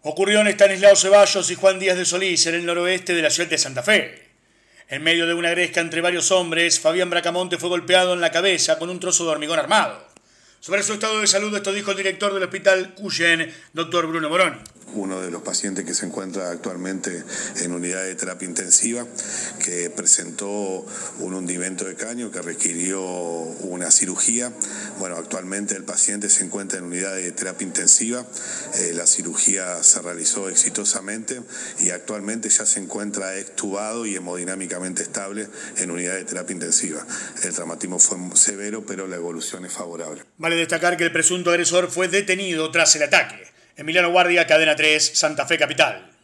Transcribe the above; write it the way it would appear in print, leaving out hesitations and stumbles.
Ocurrió en Estanislao Ceballos y Juan Díaz de Solís, en el noroeste de la ciudad de Santa Fe. En medio de una gresca entre varios hombres, Fabián Bracamonte fue golpeado en la cabeza con un trozo de hormigón armado. Sobre su estado de salud, esto dijo el director del hospital Cuyen, doctor Bruno Moroni. Uno de los pacientes que se encuentra actualmente en unidad de terapia intensiva, que presentó un hundimiento de cráneo que requirió una cirugía. Bueno, actualmente el paciente se encuentra en unidad de terapia intensiva. La cirugía se realizó exitosamente y actualmente ya se encuentra extubado y hemodinámicamente estable en unidad de terapia intensiva. El traumatismo fue severo, pero la evolución es favorable. Vale destacar que el presunto agresor fue detenido tras el ataque. Emiliano Guardia, Cadena 3, Santa Fe Capital.